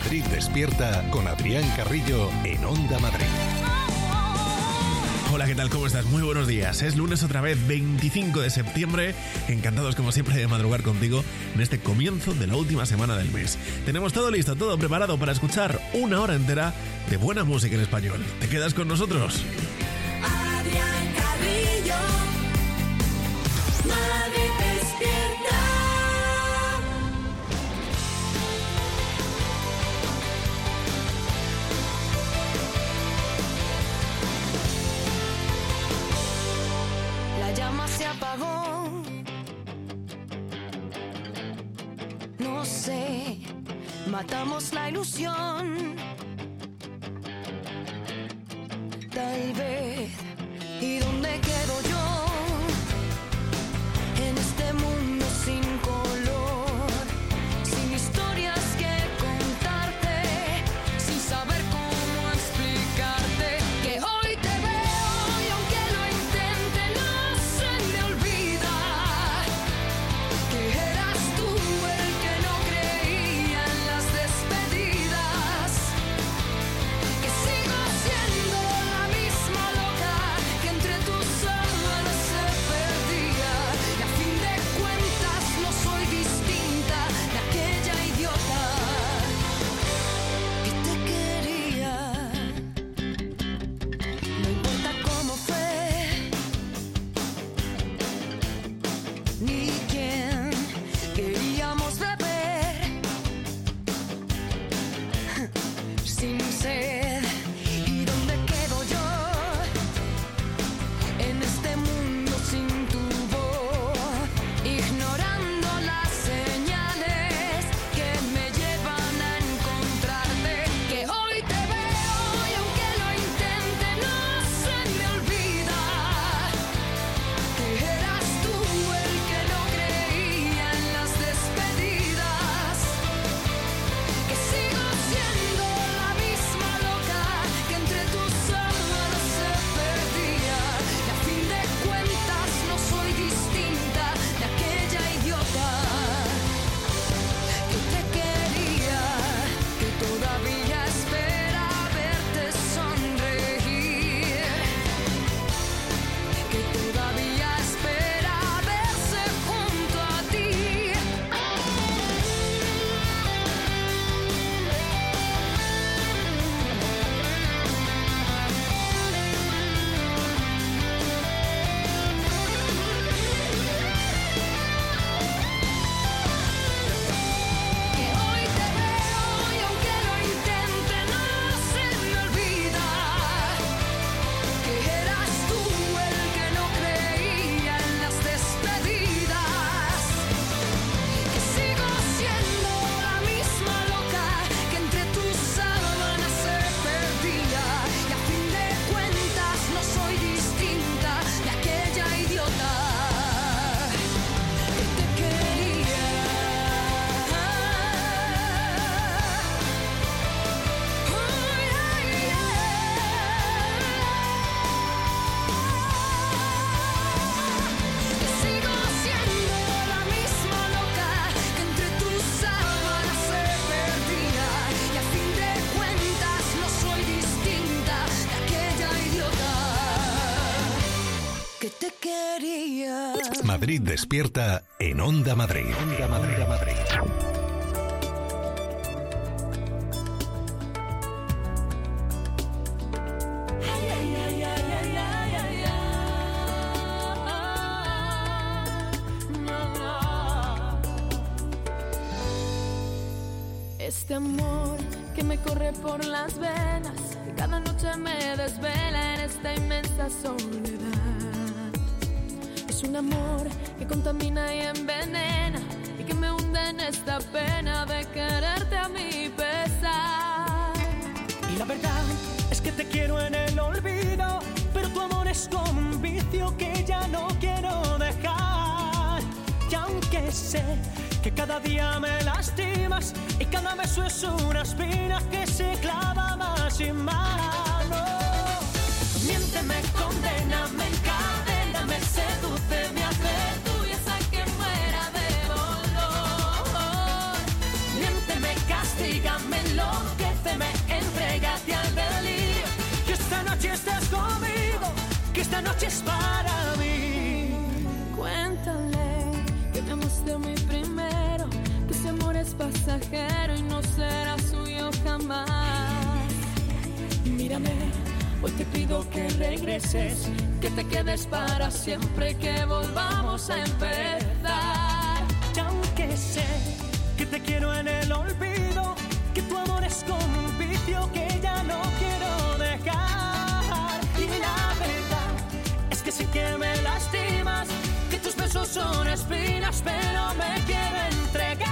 Madrid Despierta con Adrián Carrillo en Onda Madrid. Hola, ¿qué tal? ¿Cómo estás? Muy buenos días. Es lunes otra vez, 25 de septiembre. Encantados como siempre de madrugar contigo en este comienzo de la última semana del mes. Tenemos todo listo, todo preparado para escuchar una hora entera de buena música en español. ¿Te quedas con nosotros? Adrián Carrillo, Madrid Despierta. La llama se apagó. No sé, matamos la ilusión. Tal vez. ¿Y dónde quedo yo? En este mundo sin color, sin historias que contarte, sin saber cómo explicarte que hoy te veo y aunque lo intente no se me olvida que eras tú el que no creía en las despedidas, que sigo siendo la misma loca que entre tus sábanas se perdía y a fin de cuentas no soy distinta de aquella idiota que te quería. No importa cómo fue ni quién queríamos beber sin sed. ¿Y dónde quedo yo en este mundo sin tu voz, ignorando las señales que me llevan a encontrarte? Que hoy te veo y aunque lo intente no se me olvida que eras tú el que no creía en las despedidas, que sigo siendo la misma loca que entre tus sábanas se perdía y a fin de cuentas no soy distinta de aquella idiota que te quería, que todavía espera verte sonreír, que todavía espera verse junto a ti. Que hoy te veo y aunque lo intente no se me olvida que eras tú el que no creía en las despedidas, que sigo siendo la misma loca que entre tus sábanas se perdía y a fin de cuentas no soy distinta de aquella idiota que te quería. Que sigo siendo la misma loca que entre tus sábanas se perdía y a fin de cuentas no soy distinta de aquella idiota que te quería. Madrid Despierta en Onda Madrid. Onda Madrid. Este amor que me corre por las venas, que cada noche me desvela en esta inmensa soledad. Es un amor que contamina y envenena y que me hunde en esta pena de quererte a mi pesar. Y la verdad es que te quiero en el olvido, pero tu amor es como un vicio que ya no quiero dejar. Y aunque sé que cada día me lastimas y cada beso es una espina que se clava más y más. No. Miénteme, condena, me encadena, me seduce, me hace tuya hasta que muera de dolor. Miénteme, castígame, lo esta noche es para mí. Cuéntale que me amaste muy primero, que ese amor es pasajero y no será suyo jamás. Mírame, hoy te pido que regreses, que te quedes para siempre, que volvamos a empezar. Y aunque sé que te quiero en el olvido, que tu amor es como un vicio que ya no quiero dejar. Y la verdad es que sé que me lastimas, que tus besos son espinas, pero me quiero entregar.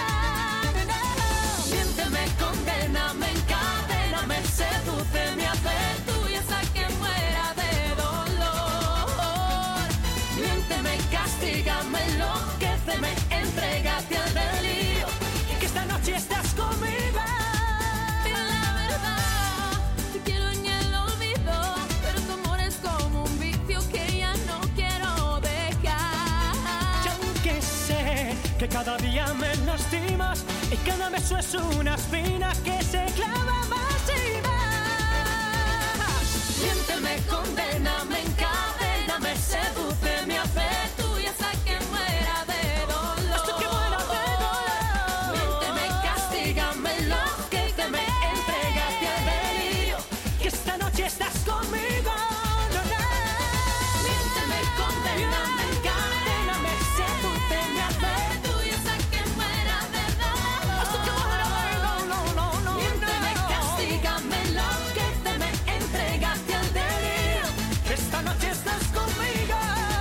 Miénteme, condéname, encadéname, sedúceme, hace tuya hasta que muera de dolor. Miénteme, castígame, enloquéceme, entrégate al delirio, que esta noche estás conmigo. Dime la verdad, te quiero en el olvido, pero tu amor es como un vicio que ya no quiero dejar. Y aunque sé que cada día me lastimas y cada beso es una espina que se clava más y más. Miénteme, condéname, encadéname, sedúceme, hace tuya hasta que muera de dolor. Hasta que muera de dolor. Miénteme, castígame, enloquéceme, entrégate al delirio, Que esta noche estás conmigo. No, no. miénteme, condéname, encadéname, sedúceme, hace tuya hasta que muera de dolor. Hasta que muera de dolor. Miénteme, castígame, enloquéceme, entrégate al delirio, Que esta noche estás conmigo.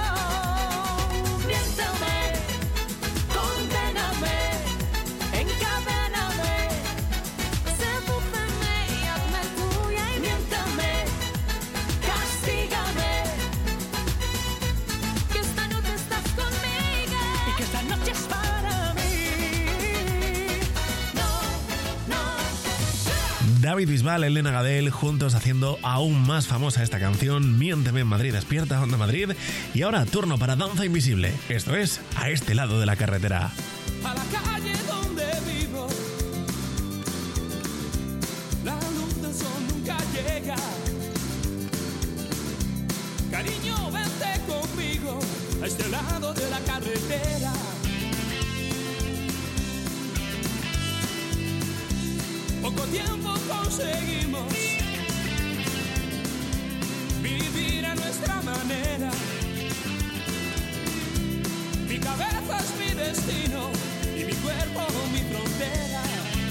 miénteme, condéname, Encadéname. sedúceme y hazme tuya y miéntame, castígame, que esta noche estás conmigo. Y que esta noche es para mí. No, no. David Bisbal, Elena Gadel, juntos haciendo aún más famosa esta canción, Miénteme en Madrid, Despierta Onda Madrid. Y ahora turno para Danza Invisible, esto es A este lado de la carretera. A la calle donde vivo, la luz del sol nunca llega. Cariño, vente conmigo a este lado de la carretera. Poco tiempo conseguimos vivir a nuestra manera. Mi cabeza es mi destino y mi cuerpo mi frontera.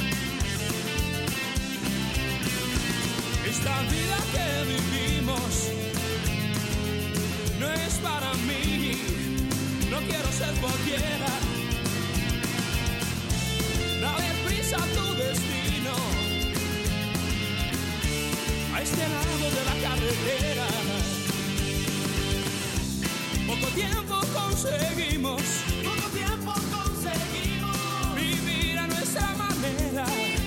Esta vida que vivimos no es para mí, no quiero ser cualquiera. Dale prisa a tu destino, a este lado de la carretera. Poco tiempo conseguimos vivir a nuestra manera.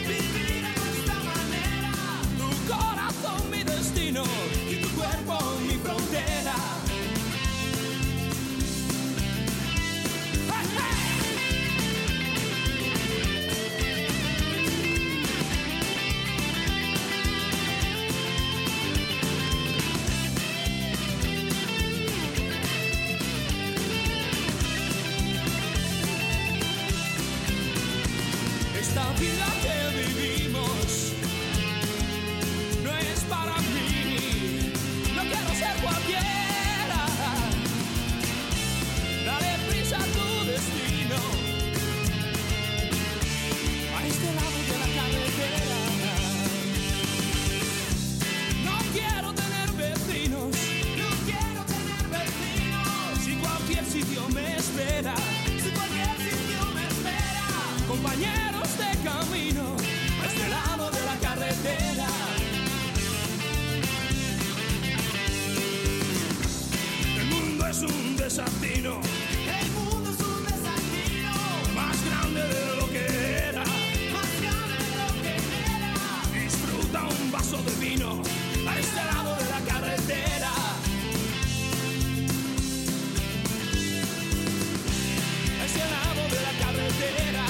Tu corazón mi destino y tu cuerpo mi frontera. ¡Hey, hey! Esta vida que vivimos no es para mí, no quiero ser cualquiera. Dale prisa a tu destino, a este lado de la carretera. No quiero tener vecinos, si cualquier sitio me espera, compañeros de camino a este lado de la carretera. El mundo es un desatino, más grande de lo que era. Disfruta un vaso de vino a este lado de la carretera. A este lado de la carretera.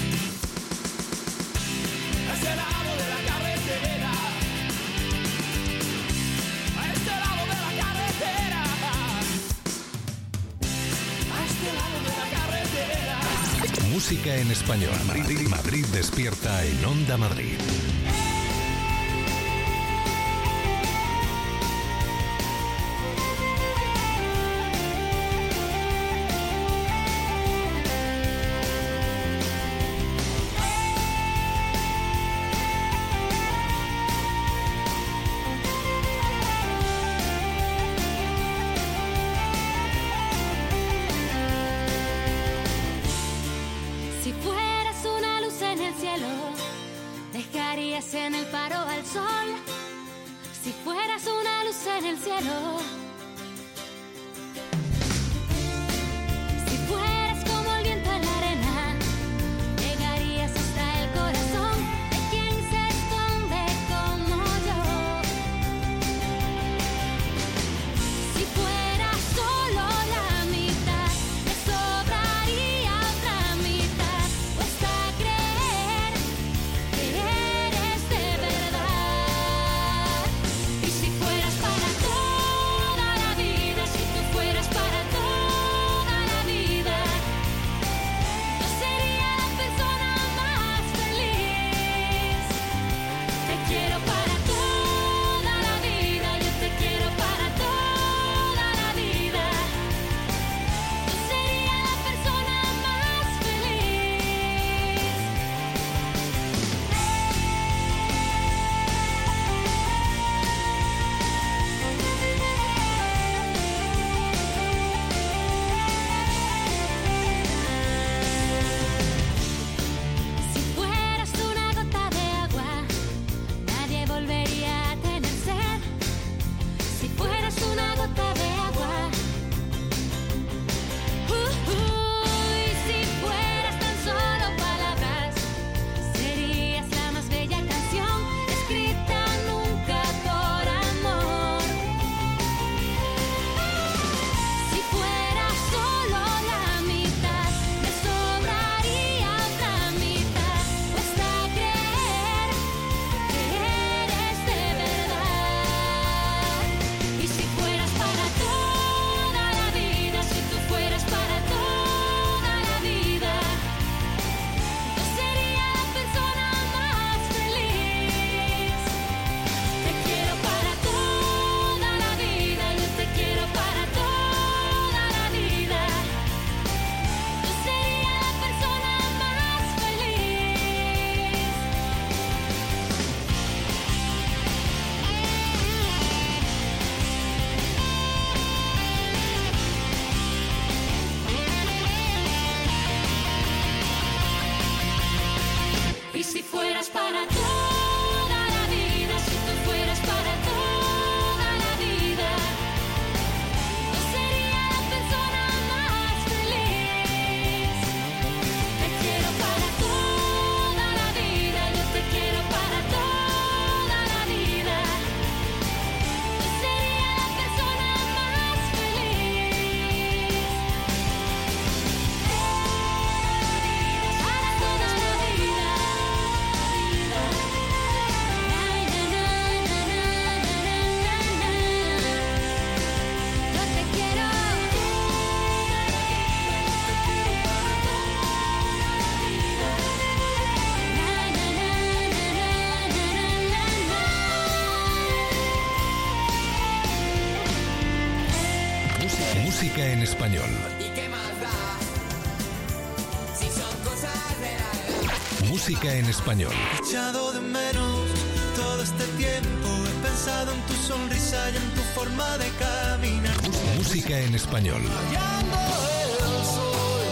A este lado de la carretera. A este lado de la carretera. Música en español. Madrid despierta en Onda Madrid. En el paro al sol, si fueras una luz en el cielo, si fueras como el viento en la arena, llegarías hasta el corazón de quien se esconde como yo. Si fueras solo la mitad, me sobraría otra mitad, cuesta creer que eres de verdad. Y si fueras para toda la vida, si tú fueras para toda la vida, yo sería la persona más feliz. Te quiero para toda la vida, yo te quiero para toda la vida, yo sería la persona más feliz. Si fueras una gota de agua, nadie volvería a tener sed. Si fueras una gota de agua, y si fueras tan solo palabras, serías la más bella canción escrita nunca por amor. Si fueras solo la mitad, me sobraría otra mitad, cuesta creer que eres de verdad. Y si fueras para toda la vida, si tú fueras para toda la vida, yo sería la persona más feliz. Te quiero para toda la vida, yo te quiero para toda la vida, yo sería la persona más feliz. Y si fueras para toda la vida, si tú fueras para toda la vida, yo sería la persona más feliz. Te quiero para toda la vida, yo te quiero para toda la vida, yo sería la persona más feliz. Para toda la vida. Yo te quiero. Música en español. ¿Y qué más da? Si son cosas reales. Música en español. Echado de menos todo este tiempo, he pensado en tu sonrisa y en tu forma de caminar. Música en español. Hallando el sol,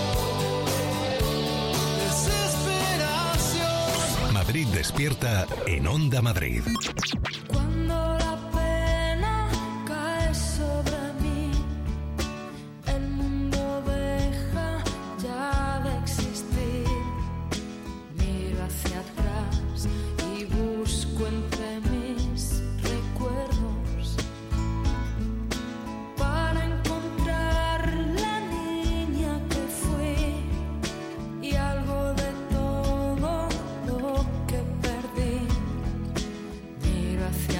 desesperación. Madrid despierta en Onda Madrid. Cuando la pena cae sobre mí, el mundo deja ya de existir. Miro hacia atrás y busco entre mis recuerdos para encontrar la niña que fui y algo de todo lo que perdí. Miro hacia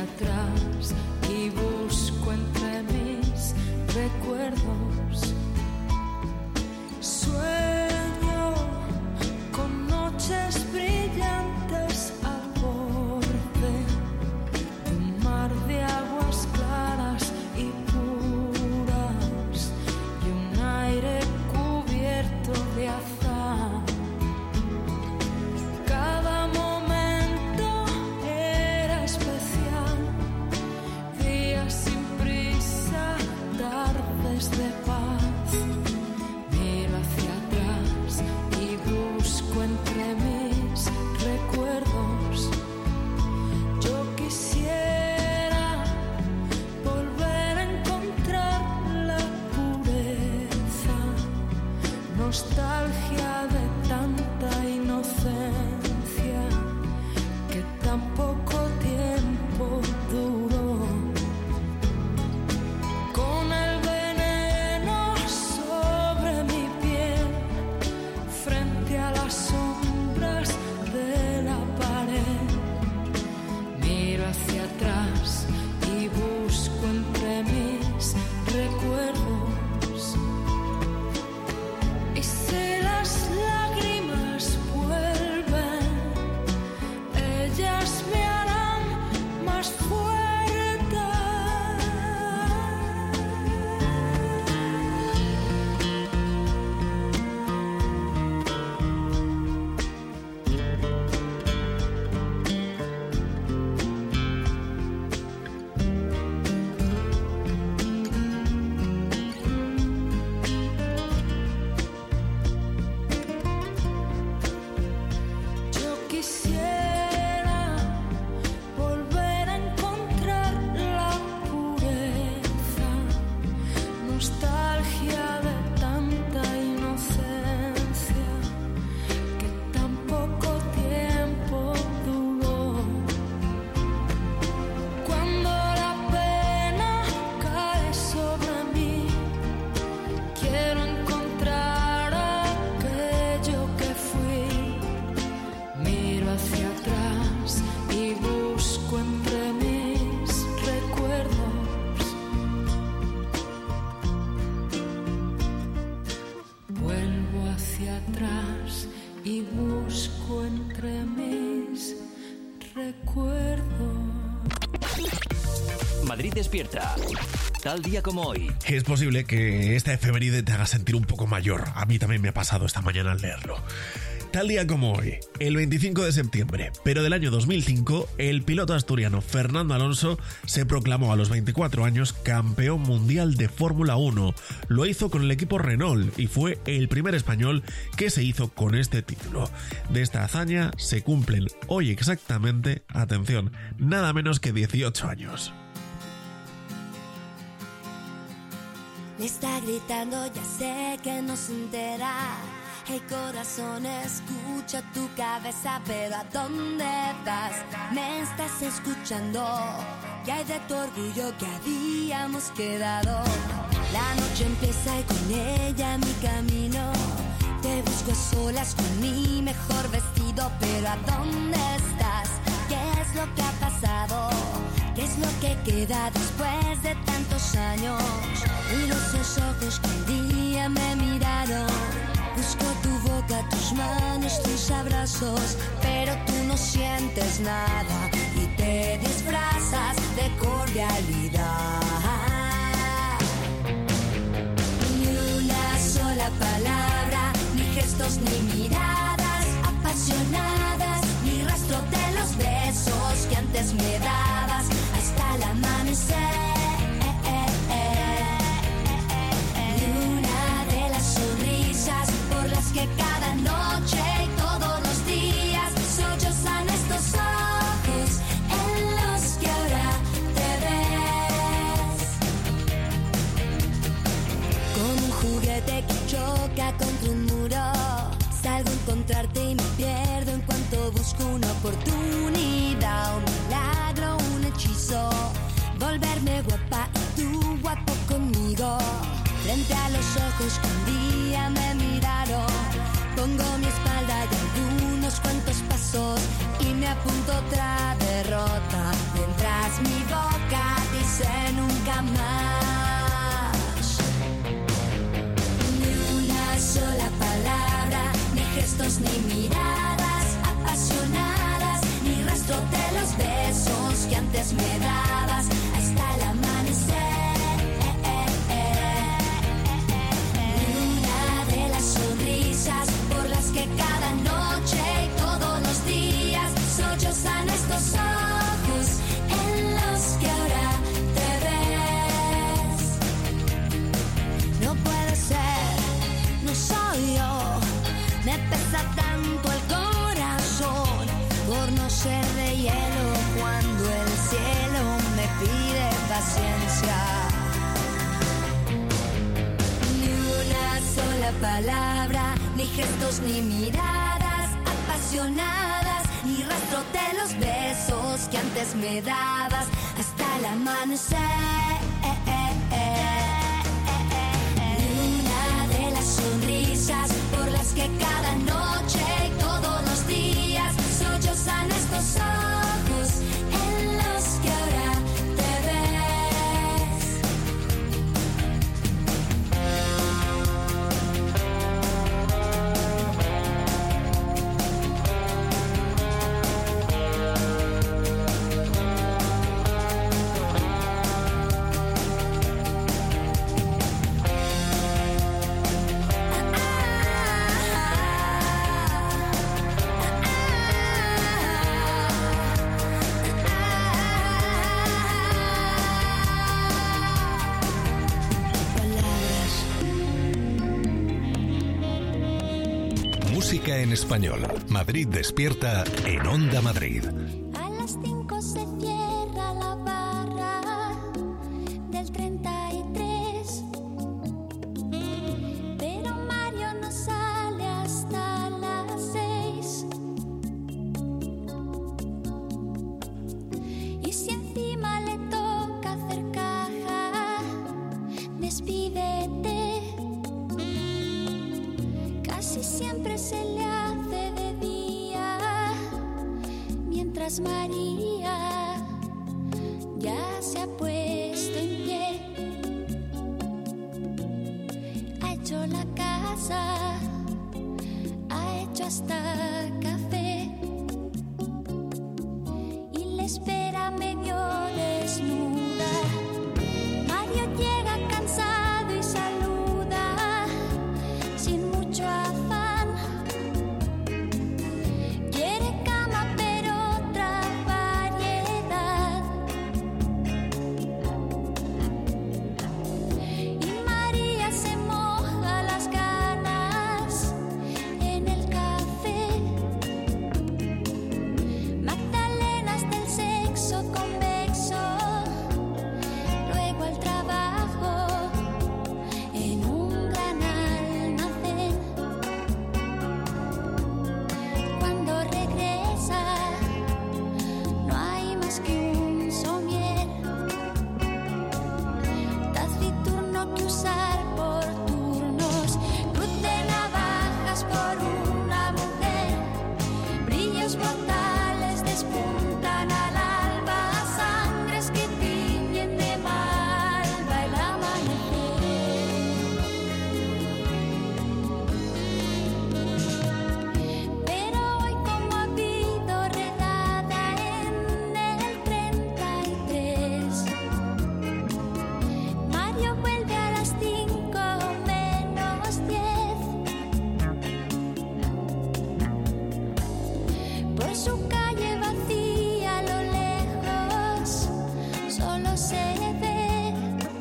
quisiera volver a encontrar la pureza, nostalgia de tanta inocencia que tan poco tiempo duró. Cuando la pena cae sobre mí, quiero encontrar aquello que fui. Miro hacia atrás y busco entre mis recuerdos. Vuelvo hacia atrás y busco entre mis recuerdos. Madrid despierta. Tal día como hoy. Es posible que esta efeméride te haga sentir un poco mayor. A mí también me ha pasado esta mañana al leerlo. Tal día como hoy, el 25 de septiembre, pero del año 2005, el piloto asturiano Fernando Alonso se proclamó a los 24 años campeón mundial de Fórmula 1. Lo hizo con el equipo Renault y fue el primer español que se hizo con este título. De esta hazaña se cumplen hoy exactamente, atención, nada menos que 18 años. Me está gritando, ya sé que no se entera. Hey corazón, escucha tu cabeza, pero ¿a dónde vas? Me estás escuchando. ¿Qué hay de tu orgullo que habíamos quedado? La noche empieza y con ella mi camino. Te busco a solas con mi mejor vestido, pero ¿a dónde estás? ¿Qué es lo que ha pasado? ¿Qué es lo que queda después de tantos años? Miro esos ojos que un día me miraron. Busco tu boca, tus manos, tus abrazos, pero tú no sientes nada y te disfrazas de cordialidad. Ni una sola palabra, ni gestos, ni miradas apasionadas, ni rastro de los besos que antes me dabas hasta el amanecer. Que cada noche y todos los días sollozan estos ojos en los que ahora te ves. Como un juguete que choca contra un muro, salgo a encontrarte y me pierdo en cuanto busco una oportunidad, un milagro, un hechizo, volverme guapa y tú guapo conmigo. Frente a los ojos que un día me miraron, pongo mi espalda y algunos cuantos pasos y me apunto otra derrota, mientras mi boca dice nunca más. Ni una sola palabra, ni gestos, ni miradas apasionadas, ni rastro de los besos que antes me dabas hasta el amanecer. Por las que cada noche y todos los días sollozan estos ojos en los que ahora te ves. No puede ser, no soy yo, me pesa tanto el corazón por no ser de hielo cuando el cielo me pide paciencia. Ni una sola palabra, ni gestos, ni miradas apasionadas, ni rastro de los besos que antes me dabas hasta el amanecer. Ni una de las sonrisas por las que cada noche y todos los días sollozan estos ojos en los que ahora te ves. en español. Madrid despierta en Onda Madrid. A las 5 se cierra la barra del 33, pero Mario no sale hasta las 6. Y si encima le toca hacer caja, despídete. Casi siempre se le hace de día, mientras María ya se ha puesto en pie. Ha hecho la casa, ha hecho hasta café y le espera medio desnuda. Mario llega cansado y saluda sin mucho afán. Quiere cama pero otra variedad. Y María se moja las ganas en el café. Magdalenas del sexo convexo. Luego al trabajo en un gran almacén. Cuando regresa no hay más que un somier taciturno que usar por turnos. Cruz de navajas por una mujer. Brillos brutales despuntan al alba. Sangres que tiñen de malva el amanecer. Pero hoy como ha habido redada en el 33, Mario vuelve a las 5 menos 10. Por su calle vacía a lo lejos solo se ve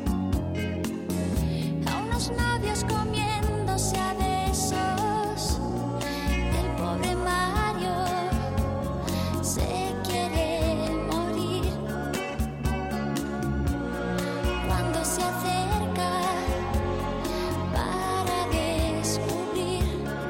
a unos novios comiéndose a besos. El pobre Mario se quiere morir. Cuando se acerca para descubrir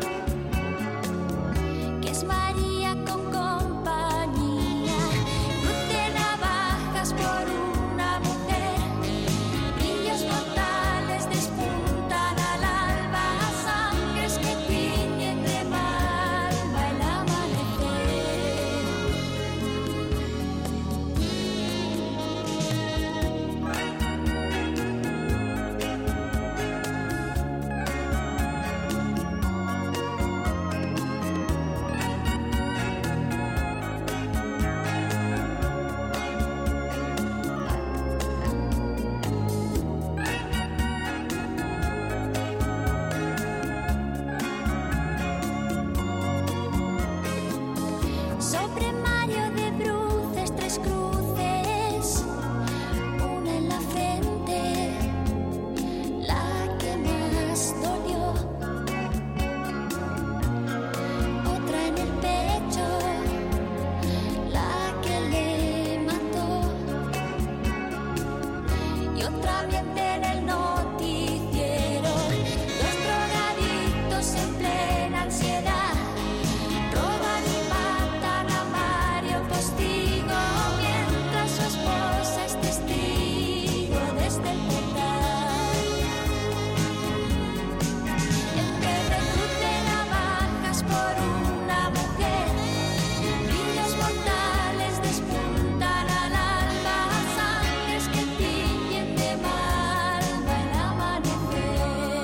que es María con compañía. Cruz de navajas por una mujer. Brillos mortales despuntan al alba. Sangres que tiñen de malva el amanecer. Sobre Mario de bruces, 3 cruces, una en la frente, la que más dolió, otra en el pecho, la que le mató, y otra viente en el noticiero. 2 drogadictos en plena ansiedad roban y matan a Mario Postigo, mientras su esposa es testigo desde el portal. Entre cruz de navajas por una mujer. Brillos mortales despuntan al alba. Sangres que tiñen de malva el amanecer.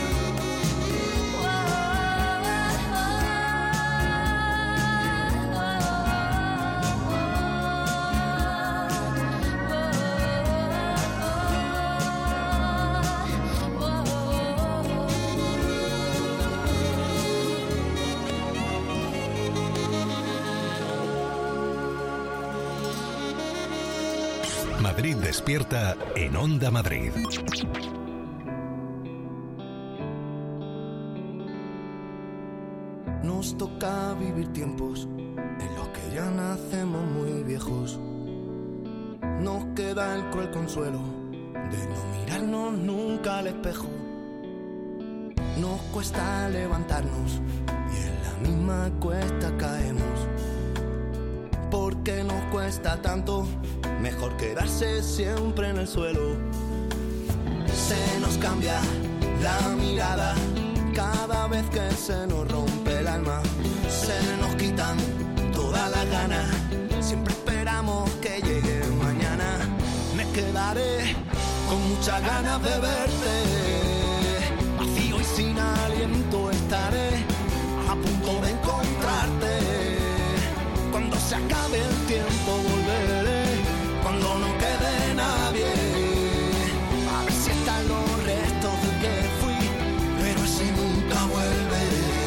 Madrid despierta en Onda Madrid. No nos toca vivir tiempos en los que ya nacemos muy viejos. Nos queda el cruel consuelo de no mirarnos nunca al espejo. Nos cuesta levantarnos y en la misma cuesta caemos. ¿Por qué nos cuesta tanto? Mejor quedarse siempre en el suelo. Se nos cambia la mirada cada vez que se nos rompe el alma. Se nos quitan todas las ganas. Siempre esperamos que llegue mañana. Me quedaré con muchas ganas de verte. Vacío y sin aliento estaré a punto de encontrarte. Cuando se acabe el tiempo volveré. Cuando no quede nadie. A ver si están los restos de que fui. Pero ese nunca vuelve.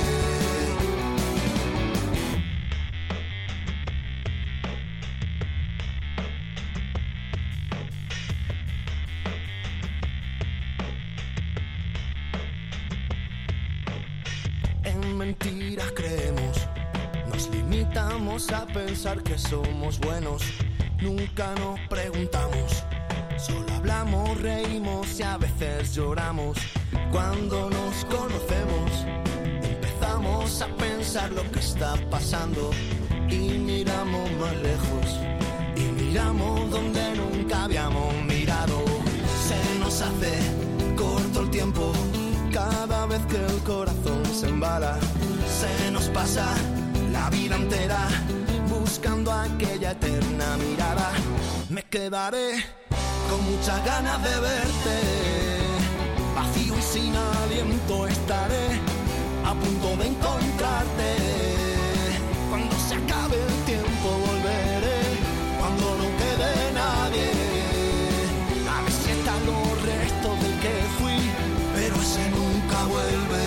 En mentiras creemos, nos limitamos a pensar que somos buenos. Nunca nos preguntamos, solo hablamos, reímos y a veces lloramos. Cuando nos conocemos, empezamos a pensar lo que está pasando y miramos más lejos y miramos donde nunca habíamos mirado. Se nos hace corto el tiempo cada vez que el corazón se embala. Se nos pasa la vida entera buscando aquella eterna mirada. Me quedaré con muchas ganas de verte. Vacío y sin aliento estaré a punto de encontrarte. Cuando se acabe el tiempo volveré. Cuando no quede nadie. A ver si están los restos del que fui. Pero ese nunca vuelve.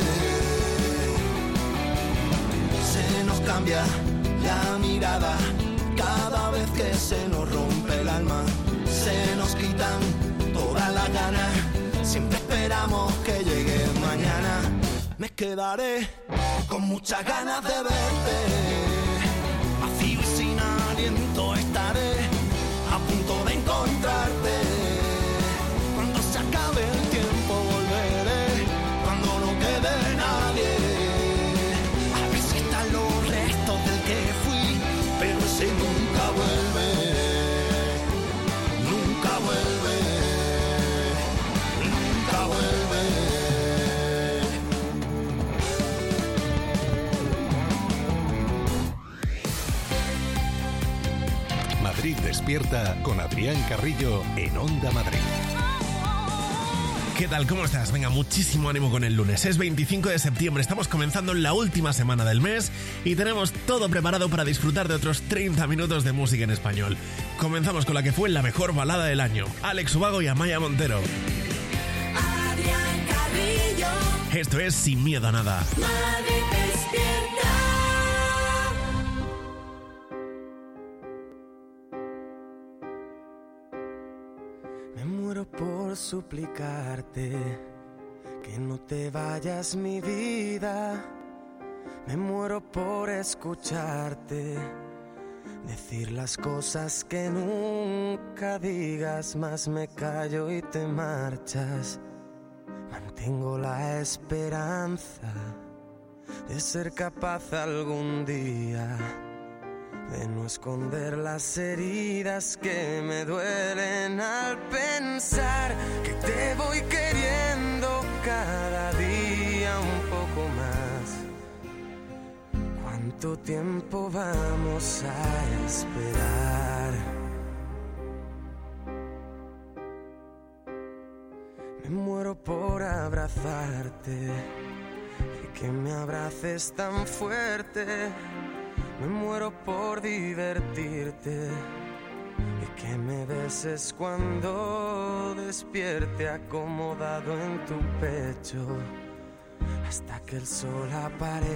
Se nos cambia la mirada cada vez que se nos rompe el alma. Se nos quitan todas las ganas. Siempre esperamos que llegue mañana. Me quedaré con muchas ganas de verte. Vacío y sin aliento estaré a punto de encontrarte. Cuando se acabe el tiempo volveré. Cuando no quede nadie. A ver si están los restos del que fui. Pero ese nunca vuelve. Nunca vuelve. Nunca vuelve. Madrid despierta con Adrián Carrillo en Onda Madrid. ¿Qué tal? ¿Cómo estás? Venga, muchísimo ánimo con el lunes. Es 25 de septiembre, estamos comenzando la última semana del mes y tenemos todo preparado para disfrutar de otros 30 minutos de música en español. Comenzamos con la que fue la mejor balada del año, Alex Ubago y Amaya Montero. Adrián Carrillo. Esto es Sin Miedo a Nada. Madrid despierta. Me muero por suplicarte que no te vayas, mi vida. Me muero por escucharte decir las cosas que nunca digas, más me callo y te marchas. Mantengo la esperanza de ser capaz algún día de no esconder las heridas que me duelen al pensar que te voy queriendo cada día un poco más. ¿Cuánto tiempo vamos a esperar? Me muero por abrazarte y que me abraces tan fuerte. Me muero por divertirte y que me beses cuando despierte acomodado en tu pecho hasta que el sol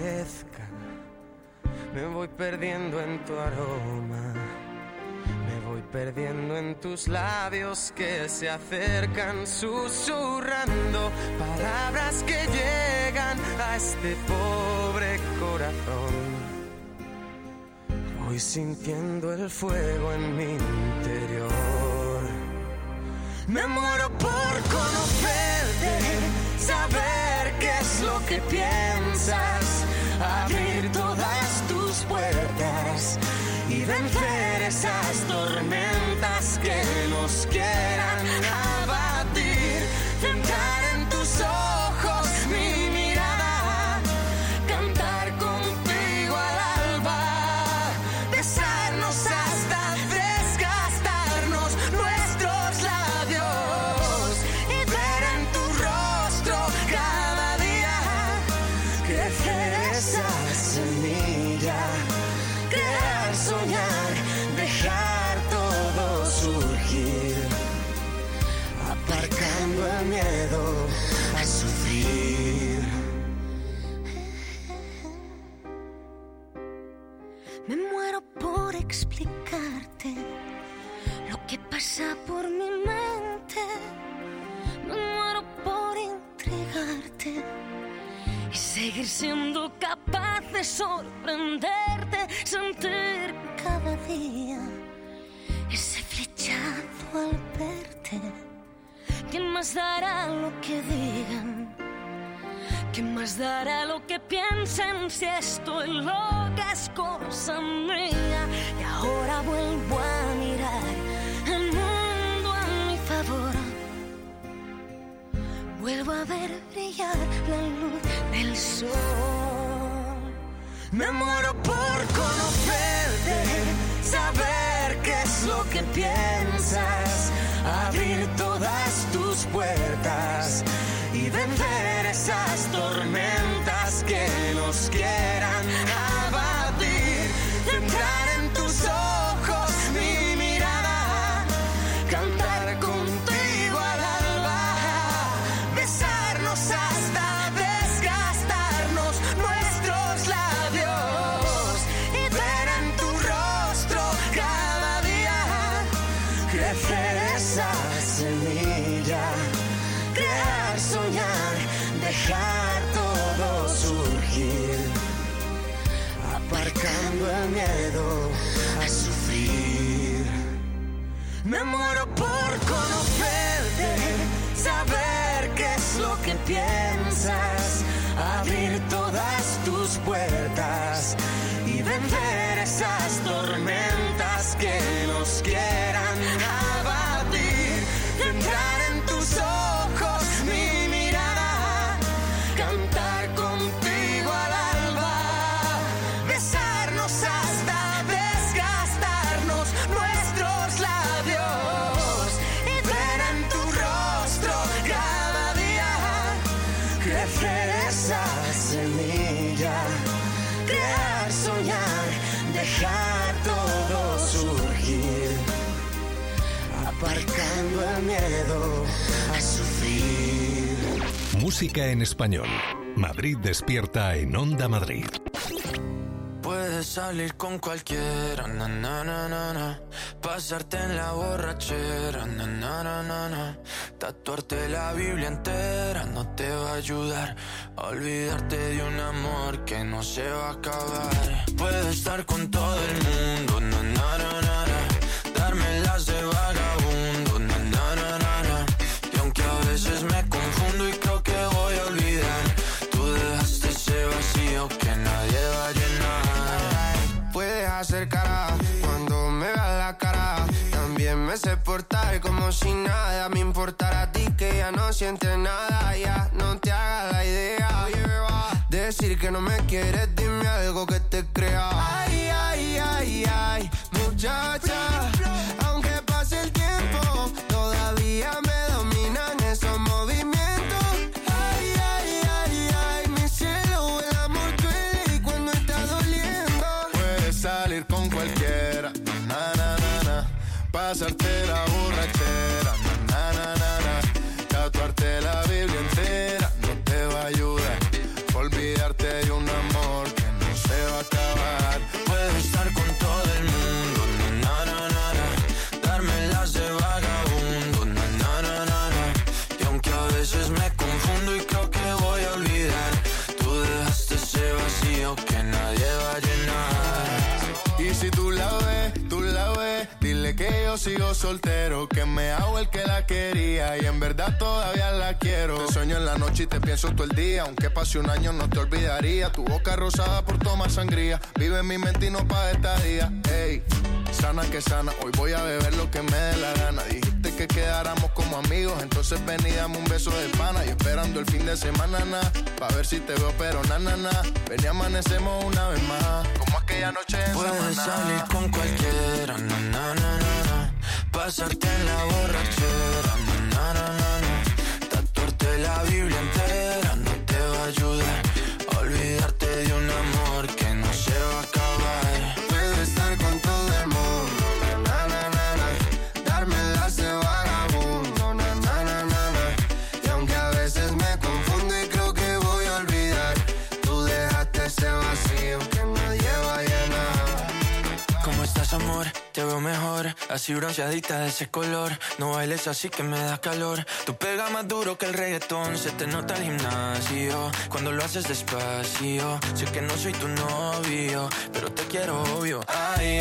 aparezca. Me voy perdiendo en tu aroma, me voy perdiendo en tus labios que se acercan susurrando palabras que llegan a este pobre corazón. Voy sintiendo el fuego en mi interior. Me muero por conocerte, saber qué es lo que piensas, abrir todas tus puertas y vencer esas tormentas que nos quieran abatir. Centrar en tus ojos mi mirada, cantar contigo al alba, besarnos hasta desgastarnos nuestros labios y ver en tu rostro cada día crecer esa semilla. Crear, soñar, dejar todo surgir, aparcando el miedo a sufrir. Me muero por explicarte lo que pasa por mi mente. Me muero por intrigarte y seguir siendo capaz de sorprenderte, sentir cada día ese flechazo al verte. ¿Quién más dará lo que digan? ¿Quién más dará lo que piensen si estoy loca es cosa mía? Y ahora vuelvo a mirar el mundo a mi favor. Vuelvo a ver brillar la luz del sol. Me muero por conocerte, saber qué es lo que piensas, abrir todas tus puertas y vencer esas tormentas que nos quieran abatir. Centrar en tus ojos mi mirada, cantar contigo al alba, besarnos hasta desgastarnos nuestros labios y ver en tu rostro cada día crecer esa semilla. Crear, soñar, dejar todo surgir, aparcando el miedo a sufrir. Me muero por conocerte, saber qué es lo que piensas, abrir todas tus puertas y vencer esas tormentas que nos quieran abatir. Entrar en tus ojos mi mirada, cantar contigo al alba, besarnos hasta desgastarnos nuestros labios y ver en tu rostro cada día crecer esa semilla. Crear, soñar, dejar todo surgir, aparcando el miedo a sufrir. Música en español. Madrid despierta en Onda Madrid. Puedes salir con cualquiera, na, na, na, na, na. Pasarte en la borrachera, na, na, na, na, na. Tatuarte la Biblia entera no te va a ayudar a olvidarte de un amor que no se va a acabar. Puedes estar con todo el mundo, na, na, na, na, na. Darme las de vagabundo, na, na, na, na, na. Y aunque a veces me confundo y creo que voy a olvidar, tú dejaste ese vacío que nadie va a llenar. Puedes hacer cara cuando me veas la cara. También me sé portar como si nada me importara a ti, que ya no sientes nada. Ya no te hagas la idea. Decir que no me quieres, dime algo que te crea. Ay, ay, ay, ay, muchacha. Aunque pase el tiempo, todavía me dominan esos movimientos. Ay, ay, ay, ay, mi cielo, el amor duele y cuando está doliendo. Puedes salir con cualquiera, na, na, na, na. Pasarte la borrachera, na, na, na, na. Tatuarte la Biblia entera no te va a ayudar. Olvidarte de un amor que no se va a acabar. Puedo estar con todo el mundo, na, na, na, na. Y si tú la ves, dile que yo sigo soltero, que me hago el que la quería y en verdad todavía la quiero. Te sueño en la noche y te pienso todo el día, aunque pase un año no te olvidaría. Tu boca rosada por tomar sangría, vive en mi mente y no pa' esta día. Ey, sana que sana, hoy voy a beber lo que me dé la gana. Dijiste que quedáramos como amigos, entonces ven y dame un beso de pana. Y esperando el fin de semana, pa' ver si te veo, pero na. Ven y amanecemos una vez más, como aquella noche en Puedes Samaná. salir con cualquiera, na. Pasarte en la borrachera, na. Tatuarte la Biblia entera no te va a ayudar. Olvidarte de un amor que no se va a acabar. Puedo estar con todo el mundo, darme las de vagabundo, y aunque a veces me confundo y creo que voy a olvidar, tú dejaste ese vacío que nadie va a llenar. ¿Cómo estás, amor? Te veo mejor, así bronceadita de ese color. No bailes así que me da calor. Tú pegas más duro que el reggaetón, se te nota el gimnasio cuando lo haces despacio. Sé que no soy tu novio, pero te quiero obvio. Ay,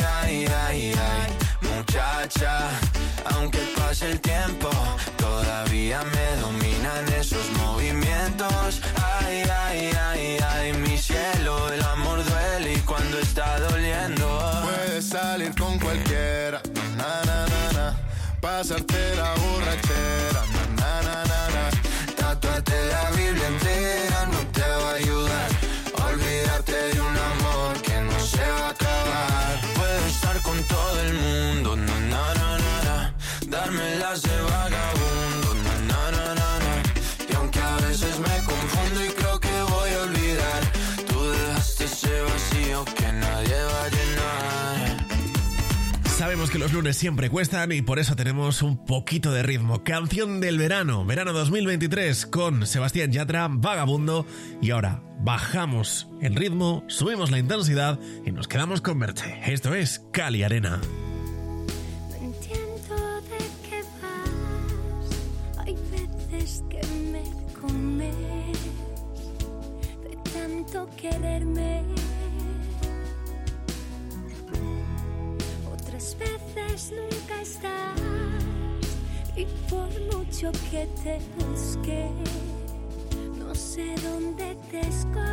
muchacha, aunque pase el tiempo, todavía me dominan esos movimientos. Ay, mi cielo, el amor duele y cuando está doliendo. Puedes salir con cualquiera, na. Pasarte la borrachera, na. Tatuarte la Biblia entera no te va a ayudar. Olvidarte de un amor que no se va a acabar. Puedo estar con todo el mundo, na. Darme las de vagabundo, na. Y aunque a veces me confundo y creo que voy a olvidar, tú dejaste ese vacío que nadie va a llenar. Sabemos que los lunes siempre cuestan y por eso tenemos un poquito de ritmo. Canción del verano 2023 con Sebastián Yatra, Vagabundo. Y ahora bajamos el ritmo, subimos la intensidad y nos quedamos con Merche. Esto es Cali Arena. No entiendo de qué vas. Hay veces que me comes de tanto quererme. Otras veces nunca estás y por mucho que te busque no sé dónde te escondes.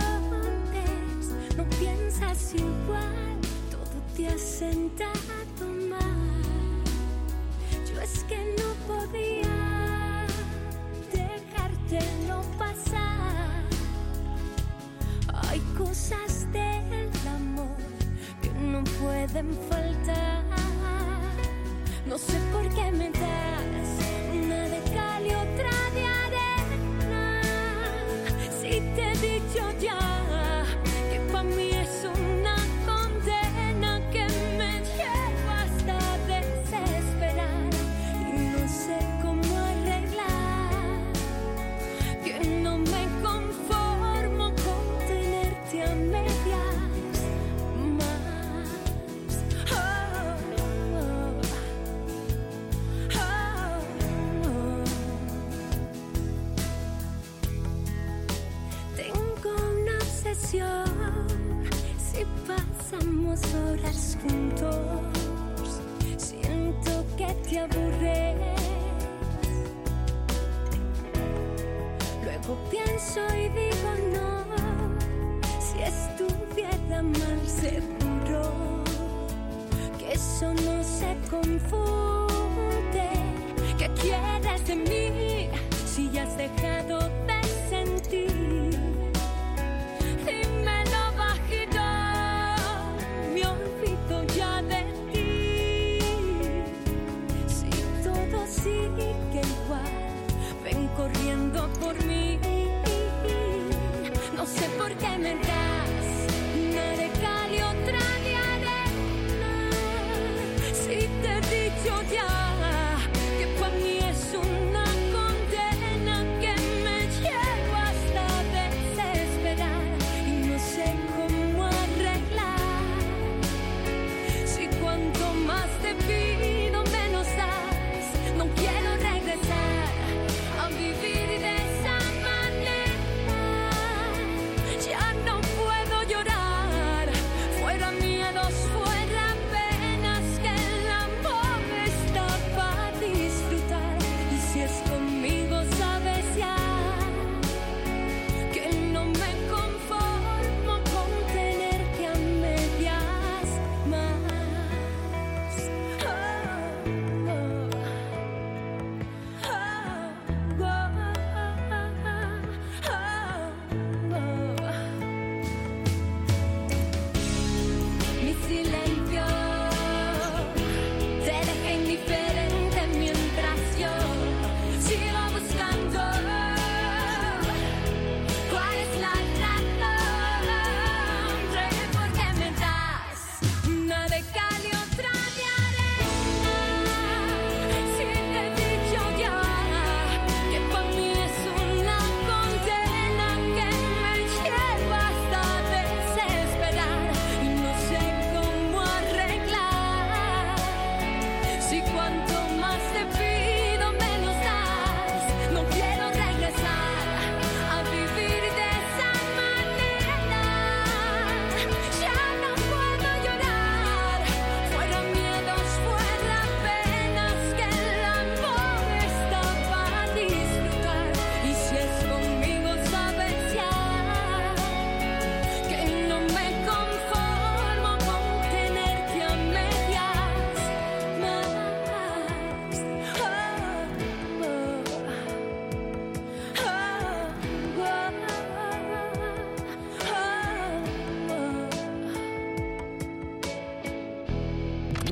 No piensas igual, todo te ha sentado mal. Yo es que no podía dejártelo pasar. Hay cosas del amor que no pueden faltar. No sé por qué me das una de cal y otra de arena. Si te he dicho ya que pa' mí es una condena que me lleva hasta desesperar y no sé cómo arreglar. Que no me conformo con tenerte a medias más. Tengo una obsesión si pasamos horas juntos. Siento que te aburres. Luego pienso y digo no. Si estuviera mal seguro que eso no se confunde. ¿Qué quieres de mí si ya has dejado de sentir? Dímelo bajito, me olvido ya de ti. Si todo sigue igual, ven corriendo por mí. No sé por qué me das una de cal y otra de arena. Si te he dicho ya que pa' mí es una condena que me lleva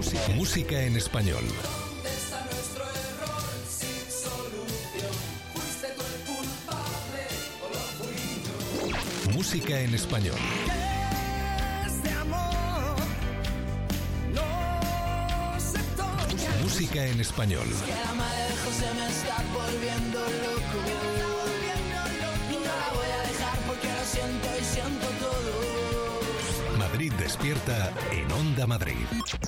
Música en español. ¿Dónde está nuestro error sin solución? ¿Fuiste tú el culpable o lo fui yo? Música en español. Este amor no se toca. Música en español. Que la madre de José me está volviendo loco. Y no la voy a dejar porque lo siento y siento todo. Madrid despierta en Onda Madrid.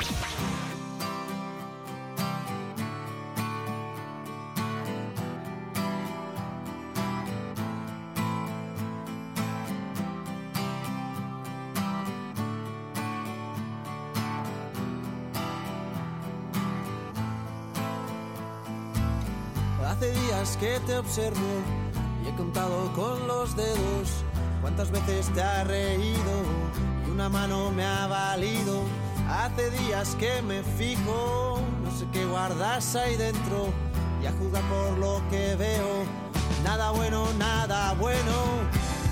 Hace días que te observo y he contado con los dedos cuántas veces te has reído y una mano me ha valido. Hace días que me fijo, no sé qué guardas ahí dentro y a juzgar por lo que veo, nada bueno, nada bueno.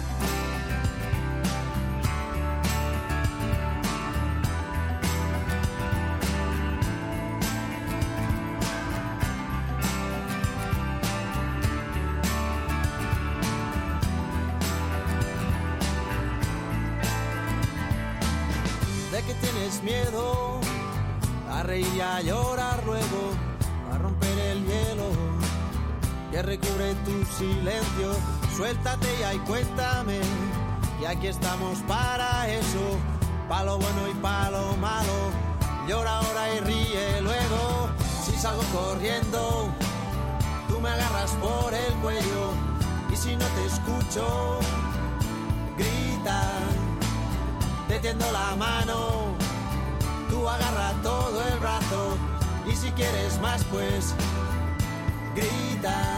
Miedo a reír y a llorar luego, a romper el hielo que recubre tu silencio. Suéltate ya y cuéntame, y aquí estamos para eso, pa' lo bueno y pa' lo malo. Llora ahora y ríe luego. Si salgo corriendo, tú me agarras por el cuello, y si no te escucho, grita, te tiendo la mano. Tú agarra todo el brazo y si quieres más pues grita.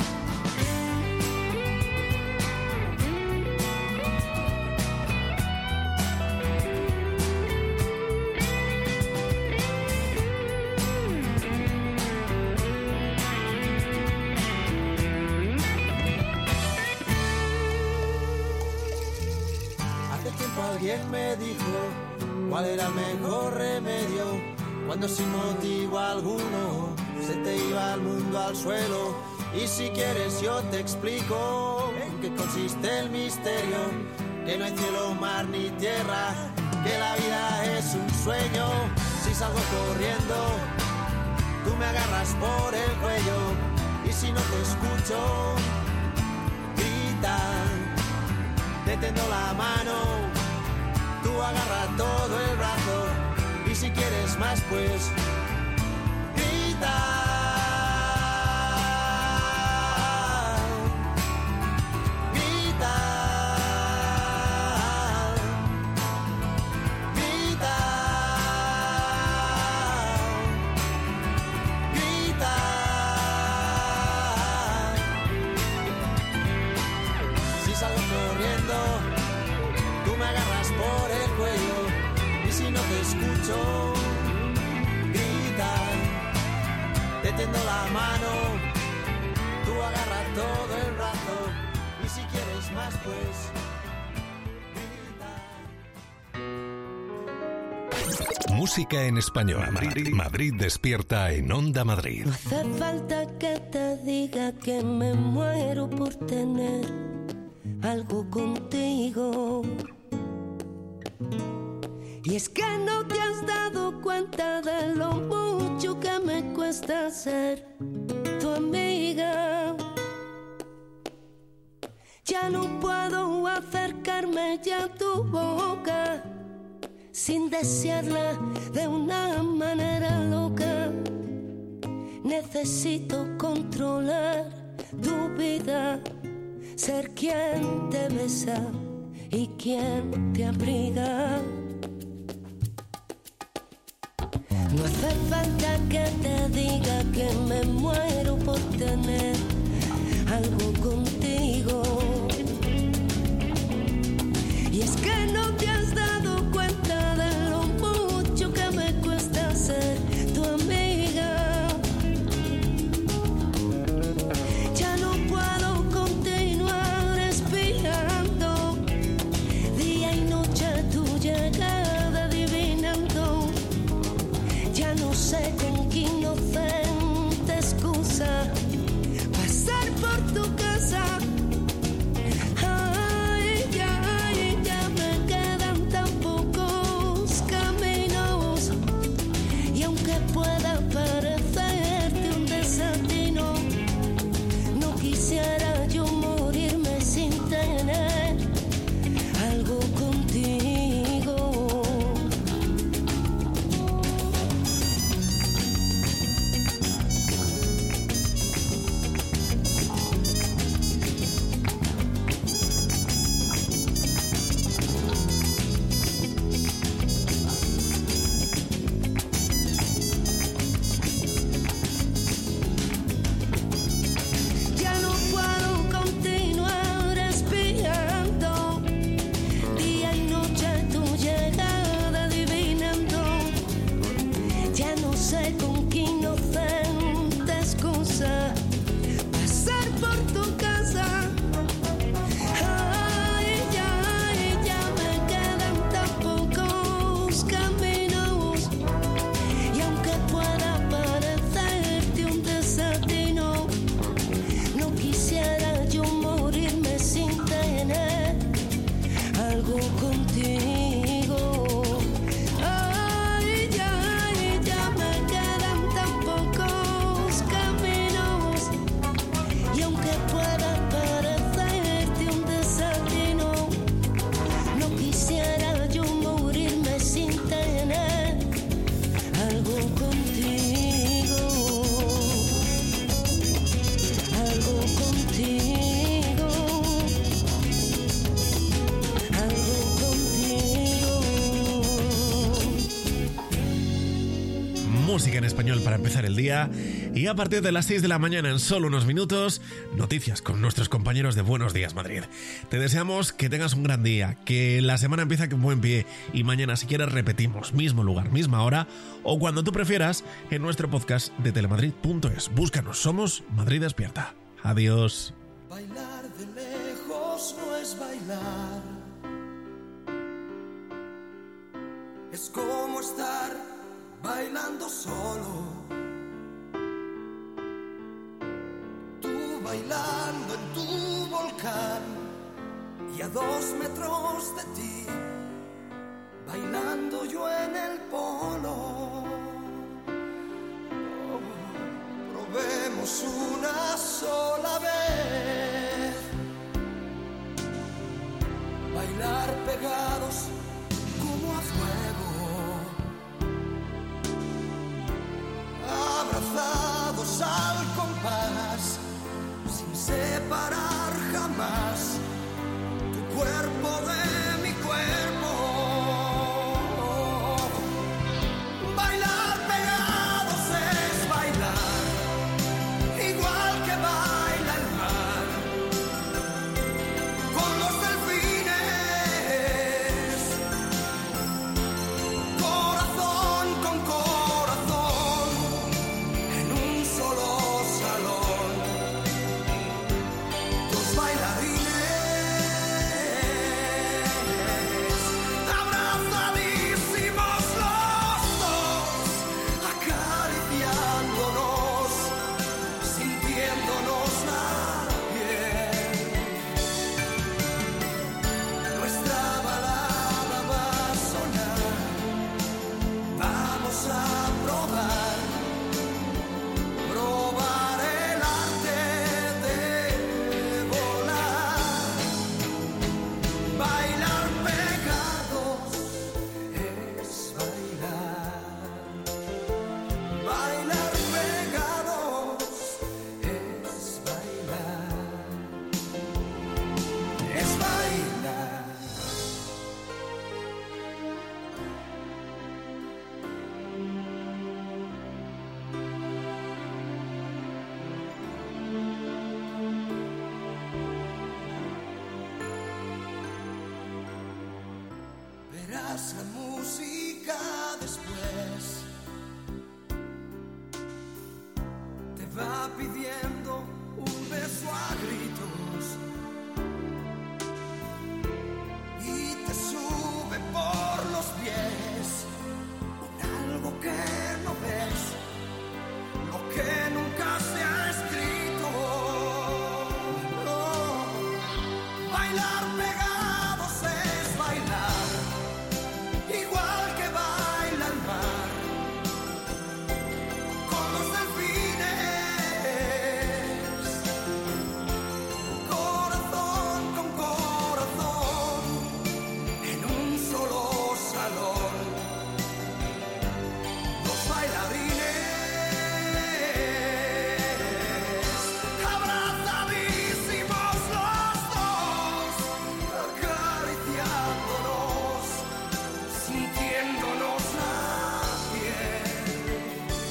Hace tiempo alguien me dijo cuál era el mejor remedio cuando sin motivo alguno se te iba el mundo al suelo. Y si quieres yo te explico en qué consiste el misterio, que no hay cielo, mar ni tierra, que la vida es un sueño. Si salgo corriendo, tú me agarras por el cuello, y si no te escucho, grita, te tendo la mano. Tú agarra todo el brazo y si quieres más pues grita. Grita. Grita. Grita. Si salgo corriendo, tú me agarras por el cuello y si no te escucho, grita, te tendo la mano, tú agarras todo el brazo y si quieres más pues grita. Música en español. Madrid despierta en Onda Madrid. No hace falta que te diga que me muero por tener algo contigo. Y es que no te has dado cuenta de lo mucho que me cuesta ser tu amiga. Ya no puedo acercarme ya a tu boca sin desearla de una manera loca. Necesito controlar tu vida, ser quien te besa y quien te abriga. No hace falta que te diga que me muero por tener algo contigo. Y es que no te has dado cuenta de lo mucho que me cuesta ser tu amiga. Ya no puedo continuar esperando día y noche tu llegada adivinando. música en español para empezar el día. Y a partir de las 6 de la mañana, en solo unos minutos, noticias con nuestros compañeros de Buenos Días Madrid. Te deseamos que tengas un gran día, que la semana empiece con buen pie y mañana, si quieres, repetimos, mismo lugar, misma hora, o cuando tú prefieras, en nuestro podcast de telemadrid.es. Búscanos, somos Madrid Despierta. Adiós. Bailar de lejos no es bailar, es como estar bailando solo. Tú bailando en tu volcán y a 2 metros de ti, bailando yo en el polo. Probemos una sola vez bailar pegados como a fuego, abrazados al compás, sin separar jamás tu cuerpo de mi cuerpo. Bailar pegados es bailar igual que baila el mar con los delfines, corazón con corazón, en un solo salón, 2 bailarines abrazadísimos los 2, acariciándonos, sintiéndonos la piel. Nuestra balada va a sonar, vamos a probar el arte de volar. Bailar pegados es bailar, bailar pegados es bailar, es bailar. Verás la música después, te va pidiendo un beso a gritos y te sube por los pies un algo que no ves, lo que nunca se ha escrito. No. Bailar pegados es bailar igual que baila el mar con los delfines, corazón con corazón, en un solo salón, 2 bailarines abrazadísimos los 2, acariciándonos, sintiéndonos la piel.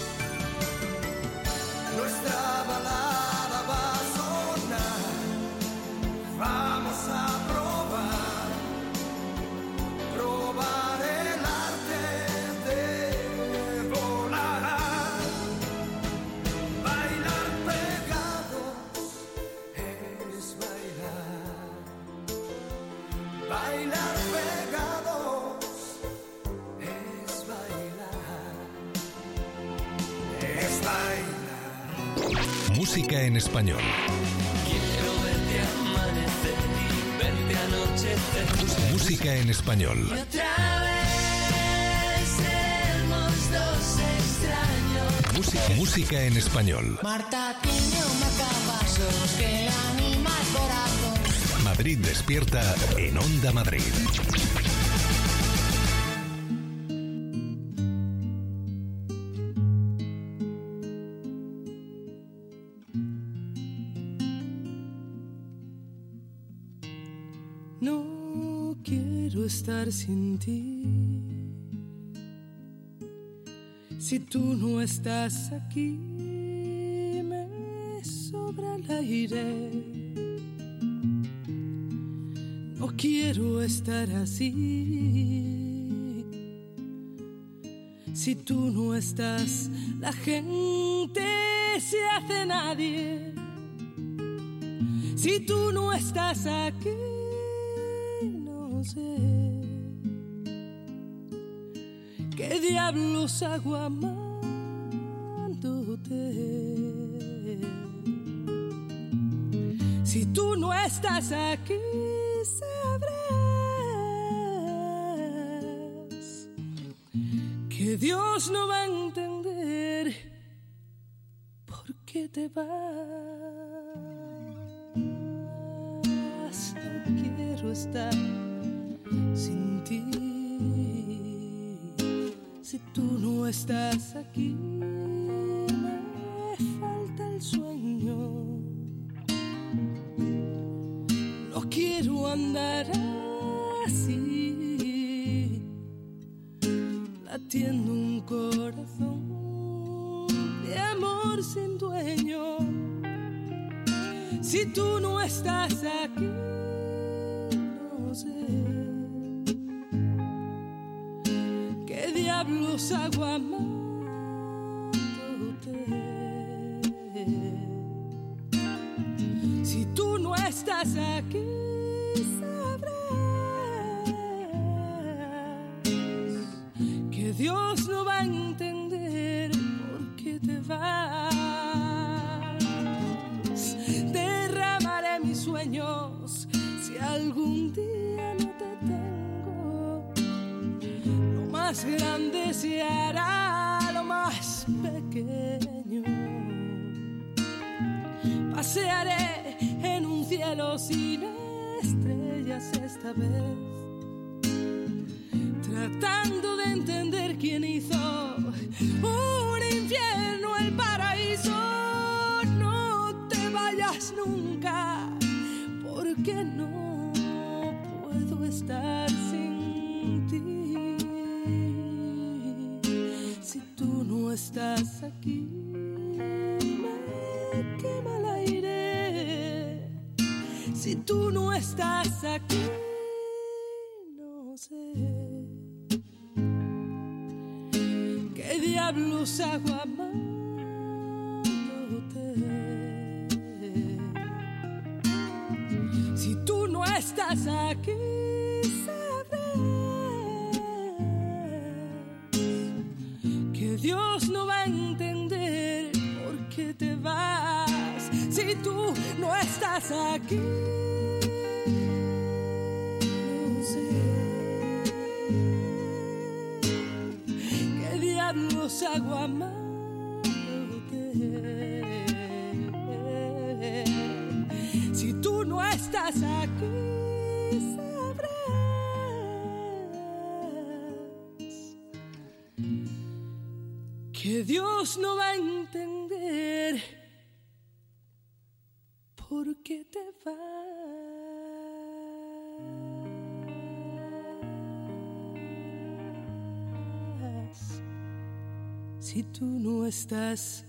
Nuestra balada va a sonar, vamos a probar el arte de volar. Bailar pegados es bailar, bailar pegados es bailar, es bailar. Música en español. Quiero verte amanecer y verte anochecer. Música en español. Y otra vez seremos 2 extraños. Música en español. Marta tiene un marcapasos que le anima el corazón. Madrid Despierta en Onda Madrid. No quiero estar sin ti. Si tú no estás aquí, me sobra el aire. No quiero estar así. Si tú no estás, la gente se hace nadie. Si tú no estás aquí, no sé qué diablos hago amándote. Si tú no estás aquí, sabrás que Dios no va a entender por qué te vas. No quiero estar sin ti. Si tú no estás aquí, me falta el sueño. No quiero andar así, latiendo un corazón de amor sin dueño. Si tú no estás aquí, no sé qué diablos hago amándote. Si tú no estás aquí, sabrás que Dios no va a entender por qué te vas. Derramaré mis sueños si algún día no te tengo. Lo más grande se hará lo más pequeño. Pasearé en un cielo sin estrellas esta vez, tratando de entender quién hizo un infierno el paraíso. No te vayas nunca, porque no puedo estar sin ti. Si tú no estás aquí, me quema el aire. Si tú no estás aquí, no sé qué diablos hago amándote. Si tú no estás aquí, sabrás que Dios no va a entender por qué te vas. Si tú no estás aquí, no sé qué diablos hago amándote. Si tú no estás aquí, sabrás que Dios no va a entender por qué te vas. Si tú no estás